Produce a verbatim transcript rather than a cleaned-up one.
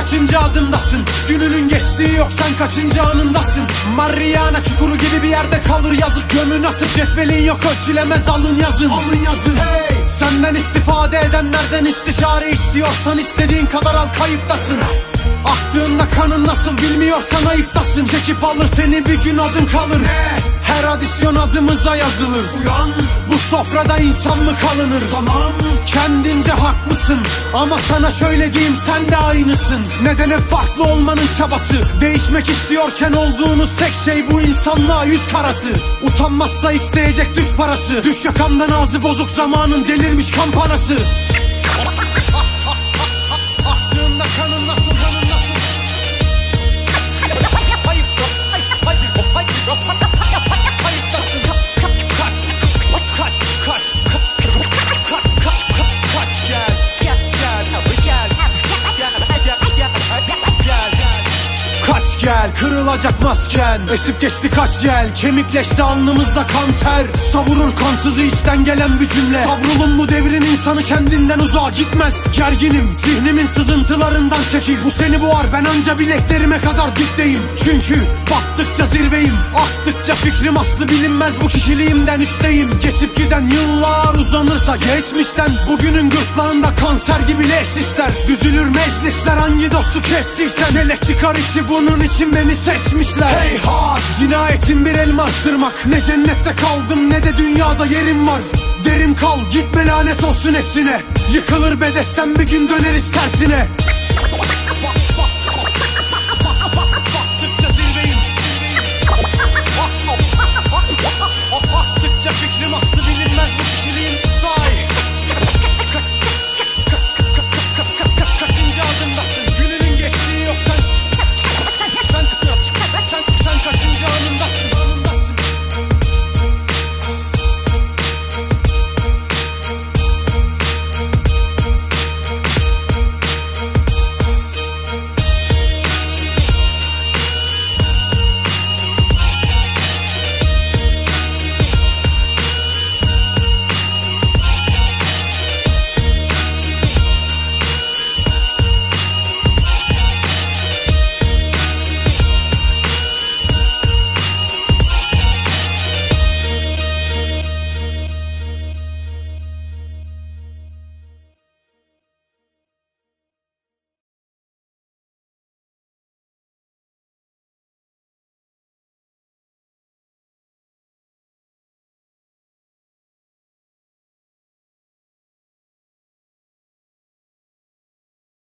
kaçıncı adımdasın? Gününün geçtiği yok, sen kaçıncı anındasın? Mariana çukuru gibi bir yerde kalır yazık. Gömü nasip, cetvelin yok, ölçülemez alın yazın. Alın yazın. Hey! Senden istifade edenlerden istişare istiyorsan istediğin kadar al, kayıptasın. Aklında kanın nasıl bilmiyorsan ayıptasın. Çekip alır seni bir gün, adın kalır. Her adisyon adımıza yazılır. Uyan, bu sofrada insan mı kalınır? Tamam, kendince haklısın ama sana şöyle diyeyim, sen de aynısın. Neden hep farklı olmanın çabası? Değişmek istiyorken olduğunuz tek şey bu insanlığa yüz karası. Utanmazsa isteyecek düş parası. Düş yakamdan, ağzı bozuk zamanın delirmiş kampanası. Aklında kanın nasıl, kanın nasıl? Kaç gel, kırılacak masken. Esip geçti kaç yel, kemikleşti alnımızda kan ter. Savurur kansızı içten gelen bir cümle. Savrulun bu devrin insanı kendinden uzağa gitmez. Gerginim, zihnimin sızıntılarından çekil. Bu seni boğar, ben anca bileklerime kadar dipteyim. Çünkü baktıkça zirveyim, aktıkça fikrim aslı bilinmez. Bu kişiliğimden üsteyim. Geçip giden yıllar uzanırsa geçmişten, bugünün gırtlağında kanser gibi leş ister. Düzülür meclisler hangi dostu kestiysen. Kelek çıkar içi, bunun için beni seçmişler. Heyhat, cinayetin bir elma ısırmak. Ne cennette kaldım ne de dünyada yerim var. Derim kal, gitme lanet olsun hepsine. Yıkılır bedesten bir gün, döneriz tersine.